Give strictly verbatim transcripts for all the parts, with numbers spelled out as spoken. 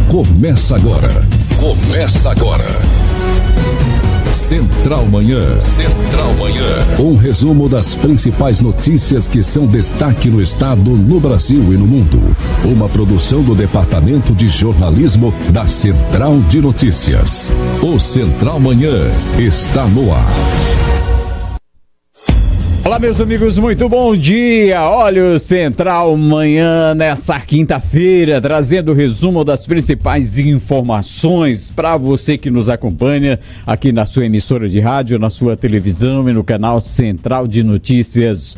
Começa agora. Começa agora. Central Manhã. Central Manhã. Um resumo das principais notícias que são destaque no estado, no Brasil e no mundo. Uma produção do Departamento de Jornalismo da Central de Notícias. O Central Manhã está no ar. Olá, meus amigos, muito bom dia. Olha o Central Manhã nessa quinta-feira, trazendo o resumo das principais informações para você que nos acompanha aqui na sua emissora de rádio, na sua televisão e no canal Central de Notícias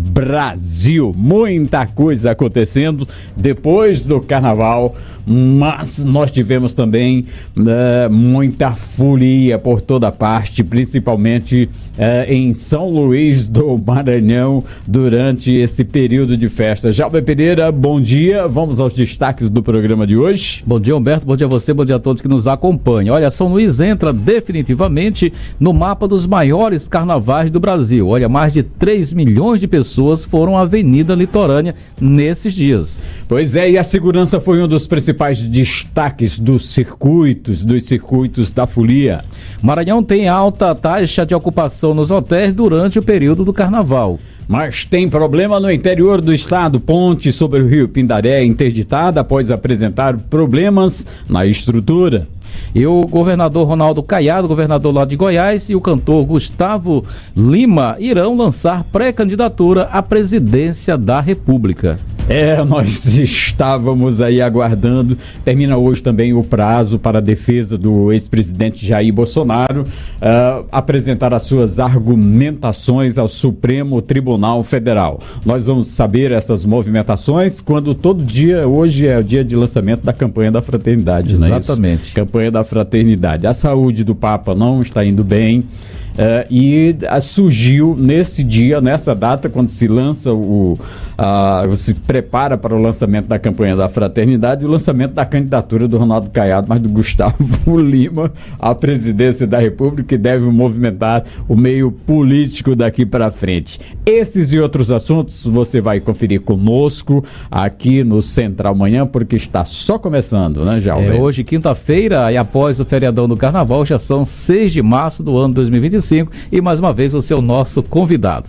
Brasil. Muita coisa acontecendo depois do carnaval, mas nós tivemos também uh, muita folia por toda parte, principalmente uh, em São Luís do Maranhão durante esse período de festa. Jalber Pereira, bom dia. Vamos aos destaques do programa de hoje. Bom dia, Humberto. Bom dia a você, bom dia a todos que nos acompanham. Olha, São Luís entra definitivamente no mapa dos maiores carnavais do Brasil. Olha, mais de três milhões de pessoas foram à Avenida Litorânea nesses dias. Pois é, e a segurança foi um dos principais destaques dos circuitos, dos circuitos da folia. Maranhão tem alta taxa de ocupação nos hotéis durante o período do carnaval. Mas tem problema no interior do estado. Ponte sobre o rio Pindaré é interditada após apresentar problemas na estrutura. E o governador Ronaldo Caiado, governador lá de Goiás, e o cantor Gustavo Lima irão lançar pré-candidatura à presidência da República. É, nós estávamos aí aguardando. Termina hoje também o prazo para a defesa do ex-presidente Jair Bolsonaro uh, apresentar as suas argumentações ao Supremo Tribunal Federal. Nós vamos saber essas movimentações quando todo dia, hoje é o dia de lançamento da campanha da fraternidade, não é isso? Exatamente. Campanha da fraternidade. A saúde do Papa não está indo bem. Uh, e uh, surgiu nesse dia, nessa data, quando se lança o uh, se prepara para o lançamento da campanha da fraternidade, o lançamento da candidatura do Ronaldo Caiado, mas do Gustavo Lima à presidência da República, que deve movimentar o meio político daqui para frente. Esses e outros assuntos você vai conferir conosco aqui no Central Manhã, porque está só começando, né, Jalber? É, hoje, quinta-feira, e após o feriadão do Carnaval, já são seis de março do ano dois mil e vinte e cinco. E mais uma vez você é o nosso convidado.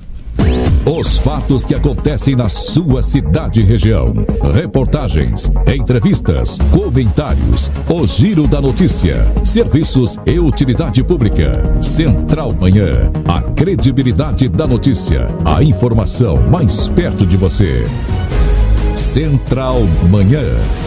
Os fatos que acontecem na sua cidade e região. Reportagens, entrevistas, comentários, o giro da notícia, serviços e utilidade pública. Central Manhã, a credibilidade da notícia, a informação mais perto de você. Central Manhã.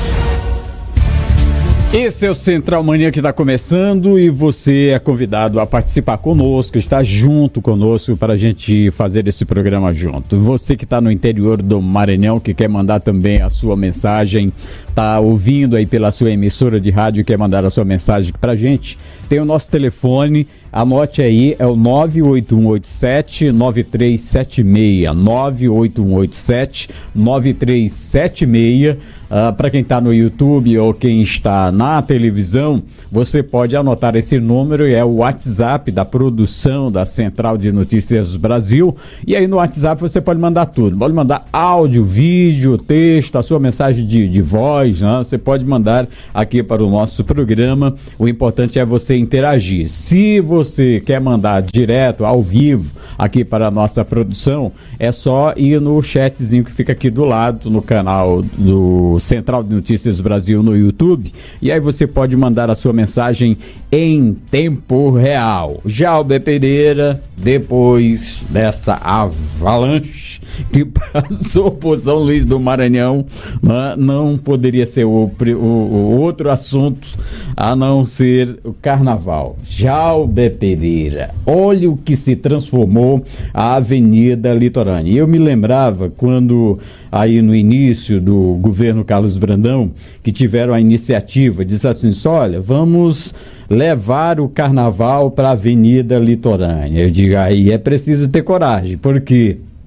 Esse é o Central Manhã que está começando e você é convidado a participar conosco, estar junto conosco para a gente fazer esse programa junto. Você que está no interior do Maranhão, que quer mandar também a sua mensagem, está ouvindo aí pela sua emissora de rádio e quer mandar a sua mensagem para a gente, tem o nosso telefone, anote aí, é o nove oito um oito sete nove três sete seis, nove oito um oito sete nove três sete seis. Uh, para quem está no YouTube ou quem está na televisão, você pode anotar esse número, é o WhatsApp da produção da Central de Notícias Brasil, e aí no WhatsApp você pode mandar tudo, pode mandar áudio, vídeo, texto, a sua mensagem de, de voz, né? Você pode mandar aqui para o nosso programa, o importante é você interagir. Se você quer mandar direto, ao vivo, aqui para a nossa produção, é só ir no chatzinho que fica aqui do lado, no canal do Central de Notícias Brasil no YouTube, e aí você pode mandar a sua mensagem em tempo real. Jalber Pereira, depois dessa avalanche que passou por São Luís do Maranhão, não poderia ser o, o, o outro assunto a não ser o carnaval. Jalber Pereira, olha o que se transformou a Avenida Litorânea. Eu me lembrava quando aí no início do governo Carlos Brandão, que tiveram a iniciativa, disse assim, olha, vamos levar o carnaval para a Avenida Litorânea. Eu digo, aí é preciso ter coragem, porque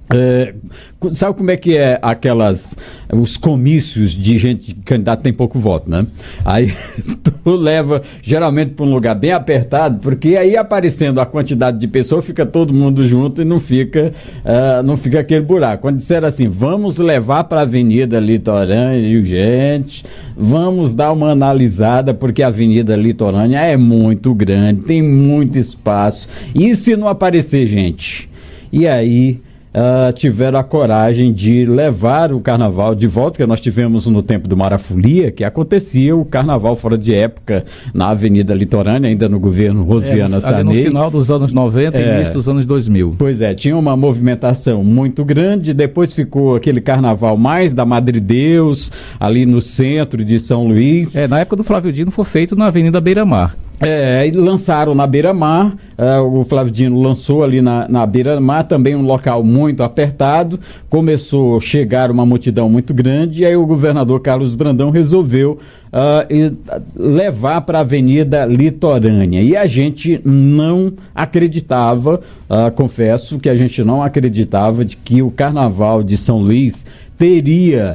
É, sabe como é que é aquelas, os comícios de gente, candidato tem pouco voto, né? Aí tu leva geralmente para um lugar bem apertado, porque aí aparecendo a quantidade de pessoas, fica todo mundo junto e não fica, uh, não fica aquele buraco. Quando disseram assim, vamos levar para a Avenida Litorânea, gente, vamos dar uma analisada, porque a Avenida Litorânea é muito grande, tem muito espaço. E se não aparecer gente? E aí... Uh, tiveram a coragem de levar o carnaval de volta, que nós tivemos no tempo do Marafolia, que acontecia o carnaval fora de época na Avenida Litorânea, ainda no governo Rosiana é, Sarney. No final dos anos noventa e é, início dos anos dois mil. Pois é, tinha uma movimentação muito grande, depois ficou aquele carnaval mais da Madre Deus, ali no centro de São Luís. É, na época do Flávio Dino foi feito na Avenida Beira-Mar. É, e lançaram na Beira-Mar, uh, o Flávio Dino lançou ali na, na Beira-Mar, também um local muito apertado, começou a chegar uma multidão muito grande, e aí o governador Carlos Brandão resolveu uh, e, levar para a Avenida Litorânea, e a gente não acreditava, uh, confesso que a gente não acreditava de que o Carnaval de São Luís teria...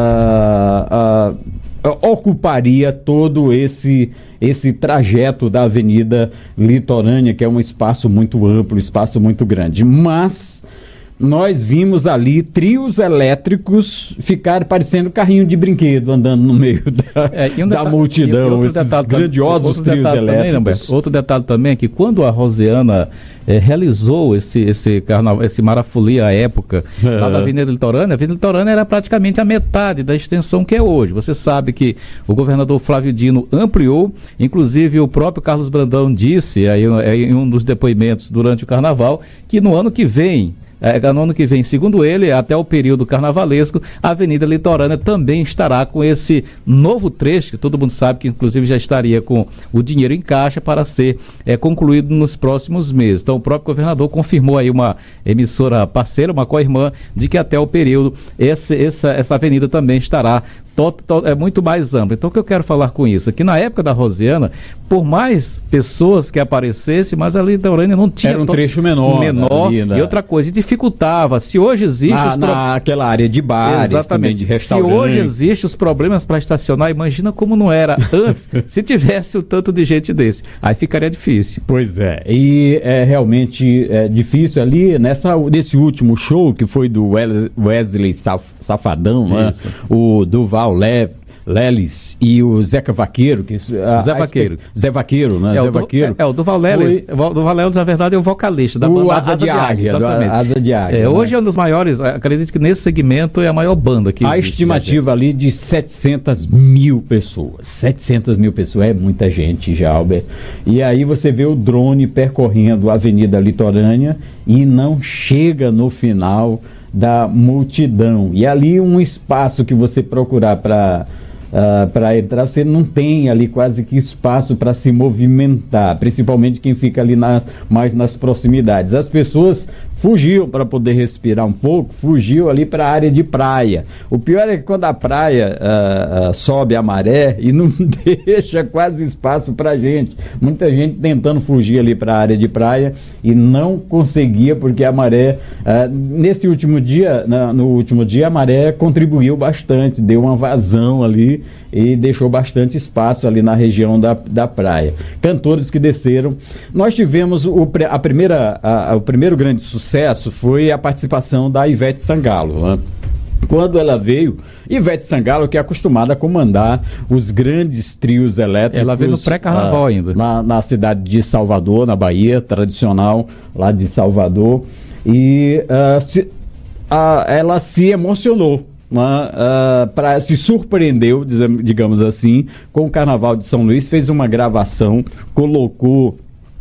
Uh, uh, ocuparia todo esse, esse trajeto da Avenida Litorânea, que é um espaço muito amplo, espaço muito grande. Mas nós vimos ali trios elétricos ficar parecendo carrinho de brinquedo andando no meio da, é, um da multidão, esses detalhe, grandiosos trios elétricos. Também, outro detalhe também é que quando a Rosiana é, realizou esse, esse carnaval, esse Marafolia à época, é. lá na Avenida Litorânea, a Avenida Litorânea era praticamente a metade da extensão que é hoje. Você sabe que o governador Flávio Dino ampliou, inclusive o próprio Carlos Brandão disse aí, em um dos depoimentos durante o carnaval, que no ano que vem, É, no ano que vem, segundo ele, até o período carnavalesco, a Avenida Litorânea também estará com esse novo trecho, que todo mundo sabe que inclusive já estaria com o dinheiro em caixa para ser é, concluído nos próximos meses. Então o próprio governador confirmou aí uma emissora parceira, uma co-irmã, de que até o período esse, essa, essa avenida também estará to, to, é muito mais ampla. Então o que eu quero falar com isso? É que na época da Rosiana, por mais pessoas que aparecessem, mas a Litorânea não tinha... Era um trecho menor. menor ali, né? E outra coisa, dificultava. Se hoje existe... Na, pro... naquela área de bares, exatamente, de restaurantes. Se hoje existe os problemas para estacionar, imagina como não era antes, se tivesse o tanto de gente desse. Aí ficaria difícil. Pois é. E é realmente é, difícil ali, nessa, nesse último show, que foi do Wesley Saf, Safadão, né? O Duval Leve, Lelis e o Zeca Vaqueiro, que a, Zé Vaqueiro. A, Zé Vaqueiro, né? É, Zé o do, Vaqueiro. É, é, o Duval Lelis. Foi... O Duval Lelis, na verdade, é o vocalista da o banda Asa, Asa de Águia. Exatamente. Asa de Águia. É, né? Hoje é um dos maiores, acredito que nesse segmento é a maior banda que a existe. A estimativa ali de setecentas mil pessoas. setecentas mil pessoas, é muita gente, Jalber. E aí você vê o drone percorrendo a Avenida Litorânea e não chega no final da multidão. E ali um espaço que você procurar para... Uh, para entrar, você não tem ali quase que espaço para se movimentar, principalmente quem fica ali nas, mais nas proximidades. As pessoas fugiam para poder respirar um pouco, fugiam ali para a área de praia. O pior é que quando a praia uh, uh, sobe a maré e não deixa quase espaço para gente. Muita gente tentando fugir ali para a área de praia e não conseguia, porque a maré, uh, nesse último dia, na, no último dia, a maré contribuiu bastante, deu uma vazão ali e deixou bastante espaço ali na região da, da praia. Cantores que desceram. Nós tivemos o, a primeira, a, a, o primeiro grande sucesso foi a participação da Ivete Sangalo, né? Quando ela veio, Ivete Sangalo, que é acostumada a comandar os grandes trios elétricos. Ela veio no pré-carnaval uh, ainda. Na, na cidade de Salvador, na Bahia, tradicional lá de Salvador. E uh, se, uh, ela se emocionou. Uh, pra, se surpreendeu, digamos assim, com o Carnaval de São Luís, fez uma gravação, colocou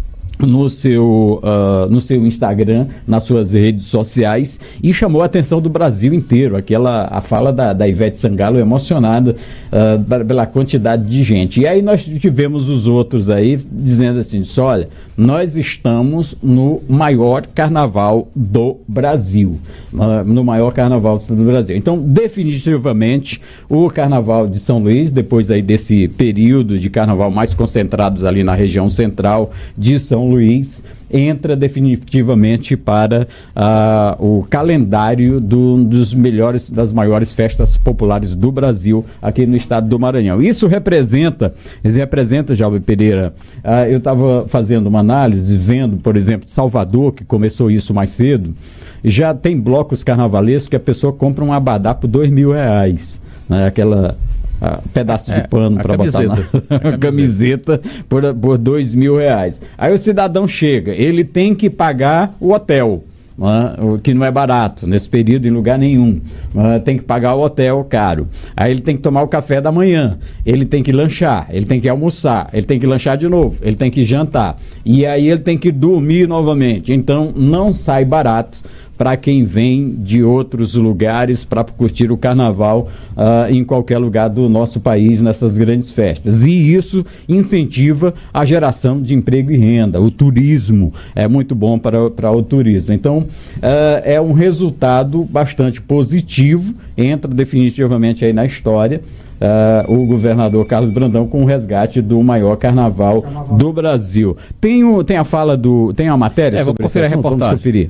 no seu, uh, no seu Instagram, nas suas redes sociais, e chamou a atenção do Brasil inteiro. Aquela, a fala da, da Ivete Sangalo emocionada uh, pela quantidade de gente. E aí nós tivemos os outros aí dizendo assim, olha, nós estamos no maior carnaval do Brasil, uh, no maior carnaval do Brasil. Então, definitivamente, o Carnaval de São Luís, depois aí desse período de carnaval mais concentrados ali na região central de São São Luís entra definitivamente para uh, o calendário do, dos melhores, das maiores festas populares do Brasil aqui no estado do Maranhão. Isso representa, isso representa, Jalber Pereira, uh, eu estava fazendo uma análise, vendo, por exemplo, Salvador, que começou isso mais cedo, já tem blocos carnavalescos que a pessoa compra um abadá por dois mil reais, né? Aquela... Ah, pedaço de é, pano para botar na camiseta, camiseta por, por dois mil reais. Aí o cidadão chega, ele tem que pagar o hotel, né, o que não é barato nesse período em lugar nenhum, né, tem que pagar o hotel caro. Aí ele tem que tomar o café da manhã, ele tem que lanchar, ele tem que almoçar, ele tem que lanchar de novo, ele tem que jantar e aí ele tem que dormir novamente. Então não sai barato para quem vem de outros lugares para curtir o carnaval uh, em qualquer lugar do nosso país, nessas grandes festas. E isso incentiva a geração de emprego e renda. O turismo é muito bom para, para o turismo. Então, uh, é um resultado bastante positivo, entra definitivamente aí na história. Uh, o governador Carlos Brandão com o resgate do maior carnaval, carnaval. do Brasil. Tem, o, tem a fala do... Tem a matéria é, sobre vou conferir a reportagem. Vamos conferir.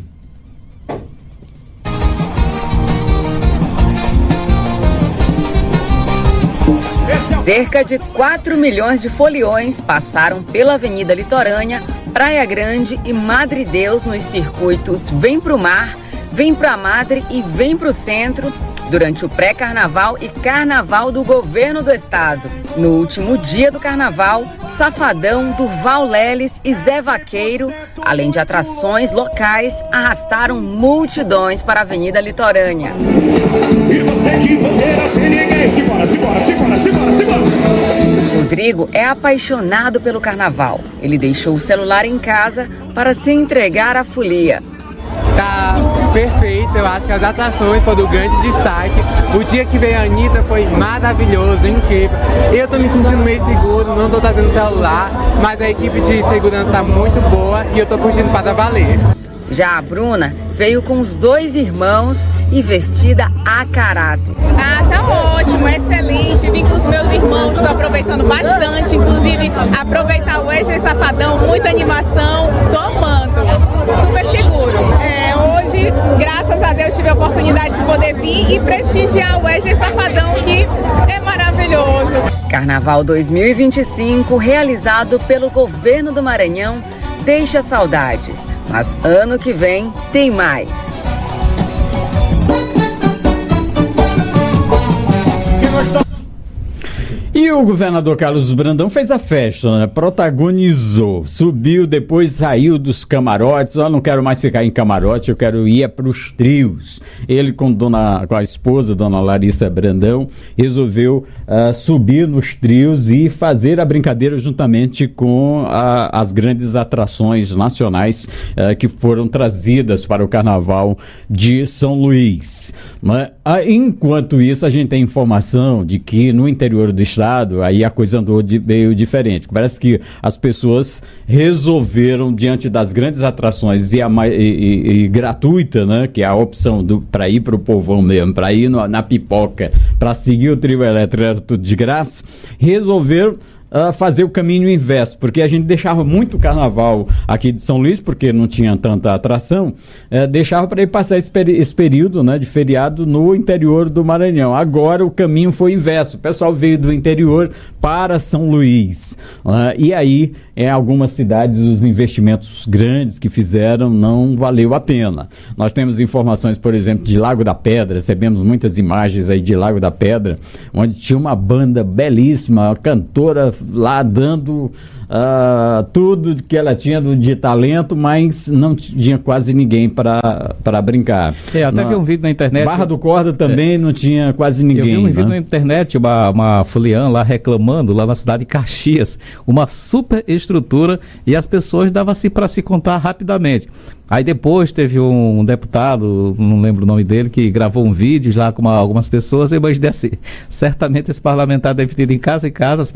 Cerca de quatro milhões de foliões passaram pela Avenida Litorânea, Praia Grande e Madre Deus nos circuitos Vem Pro Mar, Vem Pra Madre e Vem Pro Centro durante o pré-carnaval e carnaval do governo do estado. No último dia do carnaval, Safadão, Durval Leles e Zé Vaqueiro, além de atrações locais, arrastaram multidões para a Avenida Litorânea. E você que bandeira sem ninguém, simbora, simbora, simbora, simbora, simbora. Rodrigo é apaixonado pelo carnaval. Ele deixou o celular em casa para se entregar à folia. Tá perfeito, eu acho que as atrações foram do grande destaque. O dia que veio a Anitta foi maravilhoso, incrível. Eu tô me sentindo meio seguro, não tô trazendo celular, mas a equipe de segurança tá muito boa e eu tô curtindo para valer. Já a Bruna veio com os dois irmãos e vestida a caráter. Ah, tá ótimo, excelente. Vim com os meus irmãos, estou aproveitando bastante, inclusive aproveitar o Wesley Safadão, muita animação, tô amando, super seguro. É, hoje, graças a Deus, tive a oportunidade de poder vir e prestigiar o Wesley Safadão, que é maravilhoso. Carnaval dois mil e vinte e cinco, realizado pelo governo do Maranhão, deixa saudades, mas ano que vem tem mais. E o governador Carlos Brandão fez a festa, né? Protagonizou, subiu, depois saiu dos camarotes. Eu não quero mais ficar em camarote, eu quero ir para os trios. Ele com, dona, com a esposa, dona Larissa Brandão, resolveu uh, subir nos trios e fazer a brincadeira juntamente com uh, as grandes atrações nacionais uh, que foram trazidas para o Carnaval de São Luís. Né? Uh, enquanto isso, a gente tem informação de que no interior do estado, aí a coisa andou de, meio diferente. Parece que as pessoas resolveram, diante das grandes atrações e, a, e, e, e gratuita, né, que é a opção para ir para o povão mesmo, para ir no, na pipoca, para seguir o trio elétrico, era tudo de graça, resolveram Uh, fazer o caminho inverso, porque a gente deixava muito carnaval aqui de São Luís, porque não tinha tanta atração, uh, deixava para ir passar esse, peri- esse período, né, de feriado no interior do Maranhão. Agora o caminho foi inverso, o pessoal veio do interior para São Luís, uh, e aí em algumas cidades os investimentos grandes que fizeram não valeu a pena. Nós temos informações, por exemplo, de Lago da Pedra, recebemos muitas imagens aí de Lago da Pedra, onde tinha uma banda belíssima, uma cantora lá dando uh, tudo que ela tinha de talento, mas não tinha quase ninguém para brincar. É, até na vi um vídeo na internet. Barra do Corda também é, não tinha quase ninguém. Eu vi um né? vídeo na internet, uma, uma foliã lá reclamando, lá na cidade de Caxias, uma super estrutura e as pessoas davam-se para se contar rapidamente. Aí depois teve um deputado, não lembro o nome dele, que gravou um vídeo lá com uma, algumas pessoas, e eu imaginei assim, certamente esse parlamentar deve ter ido em casa em casa, as pessoas que ele conhece,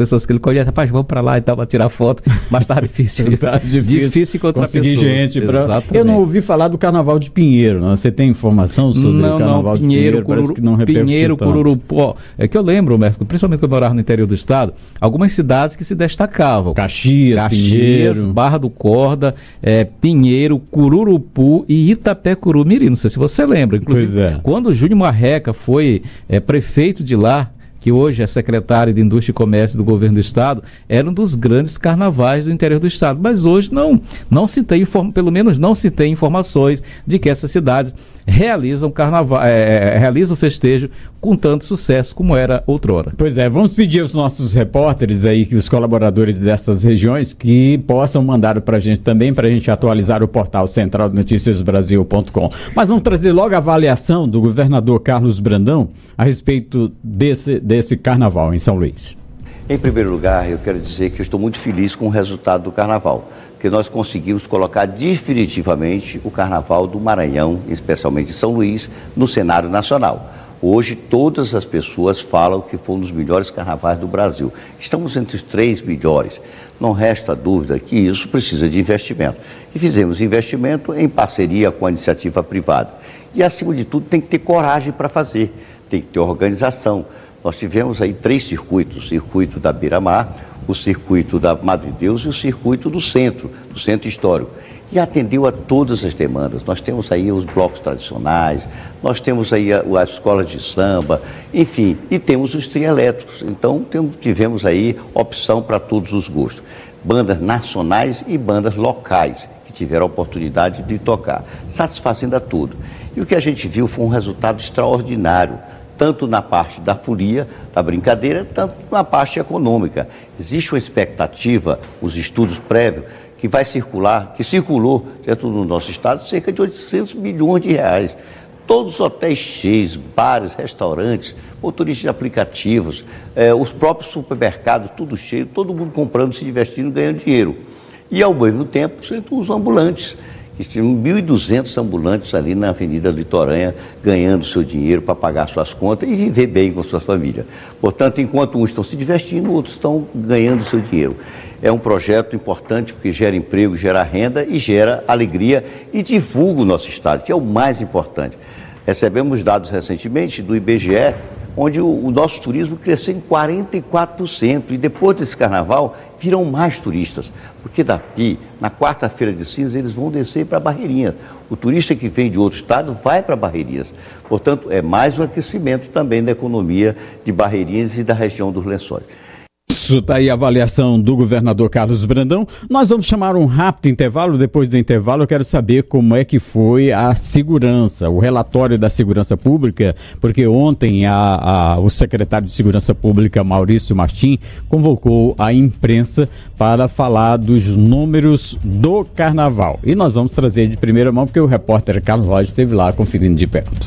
eu disse, rapaz, vamos para lá e tal, para tirar foto, mas estava difícil. Tá difícil, difícil encontrar conseguir pessoas. gente. Pra... Eu não ouvi falar do Carnaval de Pinheiro, não? Você tem informação sobre não, o Carnaval não, de Pinheiro, Pinheiro? Parece que não repercutiu Pinheiro, tanto. Cururupu. É que eu lembro, Mércio, principalmente quando eu morava no interior do estado, algumas cidades que se destacavam. Caxias, Caxias, Pinheiro. Barra do Corda, é, Pinheiro, Cururupu e Itapecurumiri. Não sei se você lembra. Inclusive, Pois é. quando o Júnior Marreca foi é, prefeito de lá, que hoje é secretário de Indústria e Comércio do governo do estado, era um dos grandes carnavais do interior do estado. Mas hoje não, não se tem, pelo menos não se tem informações de que essas cidades realizam carnaval, é, realizam festejo com tanto sucesso como era outrora. Pois é, vamos pedir aos nossos repórteres aí, os colaboradores dessas regiões, que possam mandar para a gente também, para a gente atualizar o portal central de notícias brasil ponto com. Mas vamos trazer logo a avaliação do governador Carlos Brandão a respeito desse, desse carnaval em São Luís. Em primeiro lugar, eu quero dizer que eu estou muito feliz com o resultado do carnaval, que nós conseguimos colocar definitivamente o Carnaval do Maranhão, especialmente São Luís, no cenário nacional. Hoje, todas as pessoas falam que foi um dos melhores carnavais do Brasil. Estamos entre os três melhores. Não resta dúvida que isso precisa de investimento. E fizemos investimento em parceria com a iniciativa privada. E, acima de tudo, tem que ter coragem para fazer, tem que ter organização. Nós tivemos aí três circuitos, o circuito da Beira-Mar, o circuito da Madre Deus e o circuito do centro, do centro histórico. E atendeu a todas as demandas. Nós temos aí os blocos tradicionais, nós temos aí as escolas de samba, enfim, e temos os trielétricos. Então temos, tivemos aí opção para todos os gostos. Bandas nacionais e bandas locais, que tiveram a oportunidade de tocar, satisfazendo a tudo. E o que a gente viu foi um resultado extraordinário, tanto na parte da folia, da brincadeira, tanto na parte econômica. Existe uma expectativa, os estudos prévios, que vai circular, que circulou dentro do nosso estado, cerca de oitocentos milhões de reais. Todos os hotéis cheios, bares, restaurantes, motoristas de aplicativos, eh, os próprios supermercados, tudo cheio, todo mundo comprando, se divertindo, ganhando dinheiro. E, ao mesmo tempo, os ambulantes. Tinham mil e duzentos ambulantes ali na Avenida Litorânea, ganhando seu dinheiro para pagar suas contas e viver bem com sua família. Portanto, enquanto uns estão se divertindo, outros estão ganhando seu dinheiro. É um projeto importante porque gera emprego, gera renda e gera alegria e divulga o nosso estado, que é o mais importante. Recebemos dados recentemente do I B G E, onde o, o nosso turismo cresceu em quarenta e quatro por cento e depois desse carnaval virão mais turistas, porque daqui, na quarta-feira de cinza, eles vão descer para Barreirinhas. O turista que vem de outro estado vai para Barreirinhas. Portanto, é mais um aquecimento também da economia de Barreirinhas e da região dos Lençóis. Isso está aí a avaliação do governador Carlos Brandão. Nós vamos chamar um rápido intervalo. Depois do intervalo eu quero saber como é que foi a segurança, o relatório da segurança pública, porque ontem a, a, o secretário de Segurança Pública, Maurício Martim, convocou a imprensa para falar dos números do carnaval. E nós vamos trazer de primeira mão, porque o repórter Carlos Rocha esteve lá conferindo de perto.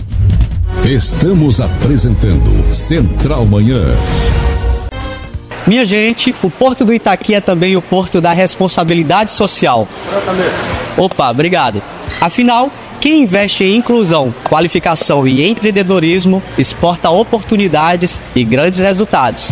Estamos apresentando Central Manhã. Minha gente, o Porto do Itaqui é também o Porto da responsabilidade social. Opa, obrigado. Afinal, quem investe em inclusão, qualificação e empreendedorismo exporta oportunidades e grandes resultados.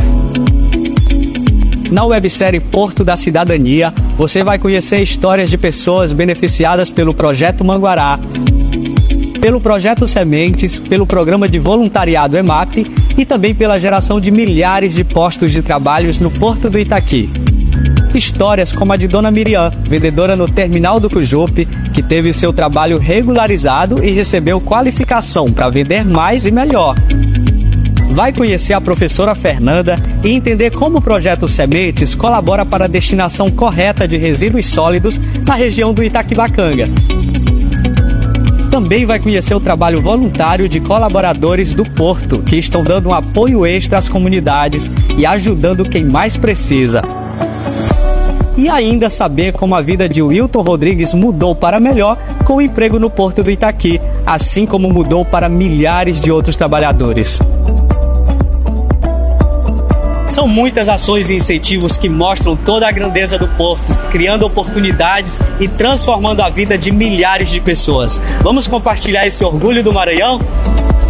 Na websérie Porto da Cidadania, você vai conhecer histórias de pessoas beneficiadas pelo Projeto Manguará, pelo Projeto Sementes, pelo Programa de Voluntariado EMAP e também pela geração de milhares de postos de trabalho no Porto do Itaqui. Histórias como a de Dona Miriam, vendedora no terminal do Cujupe, que teve seu trabalho regularizado e recebeu qualificação para vender mais e melhor. Vai conhecer a professora Fernanda e entender como o Projeto Sementes colabora para a destinação correta de resíduos sólidos na região do Itaquibacanga. Também vai conhecer o trabalho voluntário de colaboradores do Porto, que estão dando um apoio extra às comunidades e ajudando quem mais precisa. E ainda saber como a vida de Wilton Rodrigues mudou para melhor com o emprego no Porto do Itaqui, assim como mudou para milhares de outros trabalhadores. São muitas ações e incentivos que mostram toda a grandeza do Porto, criando oportunidades e transformando a vida de milhares de pessoas. Vamos compartilhar esse orgulho do Maranhão?